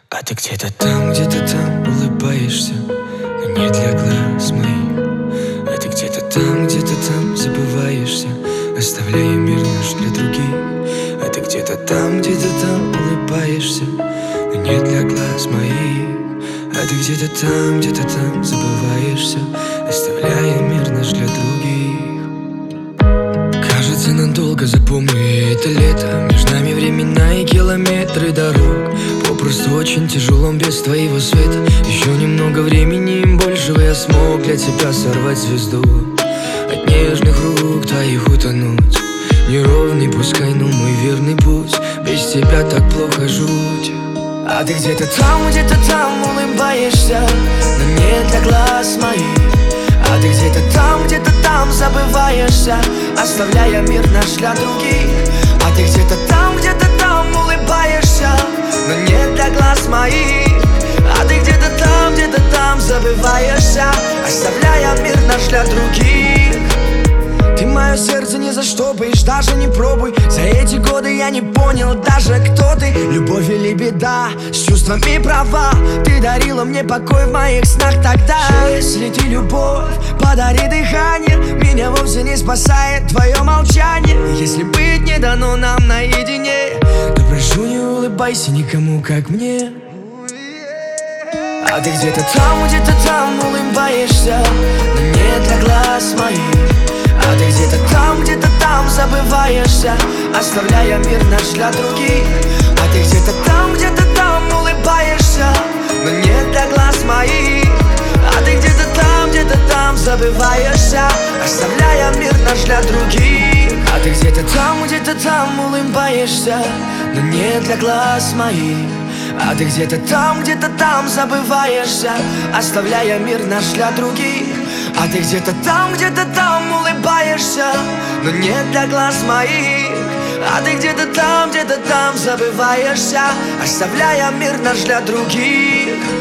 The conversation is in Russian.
А ты где-то там улыбаешься, но не для глаз моих. А ты где-то там забываешься, оставляя мир наш для других. А ты где-то там улыбаешься, но не для глаз моих. А ты где-то там забываешься, оставляя мир наш для других. Кажется, надолго запомню это лето. Между нами времена и километры дорог. Попросту очень тяжело без твоего света. Еще немного времени, большего я смог для тебя сорвать звезду. От нежных рук твоих утонуть. Неровный, пускай, но мой верный путь. Без тебя так плохо, жуть. А ты где-то там улыбаешься, но не для глаз моих. А ты где-то там забываешься, оставляя мир наш для других. А ты где-то там улыбаешься, но не для глаз моих. А ты где-то там забываешься, оставляя мир наш для других. Ты мое сердце ни за что боишь, даже не пробуй. За эти годы я не понял даже, кто ты. Любовь или беда, с чувствами права. Ты дарила мне покой в моих снах тогда. Если ты любовь, подари дыхание. Меня вовсе не спасает твое молчание. Если быть не дано нам наедине, то прошу, не улыбайся никому, как мне. А ты где-то там улыбаешься, но не для глаз моих. А ты где-то там забываешься, оставляя мир наш для других. А ты где-то там улыбаешься, но не для глаз моих. А ты где-то там забываешься, оставляя мир наш для других. А ты где-то там улыбаешься, но не для глаз моих. А ты где-то там забываешься, оставляя мир наш для других. А ты где-то там улыбаешься, но не для глаз моих. А ты где-то там забываешься, оставляя мир наш для других.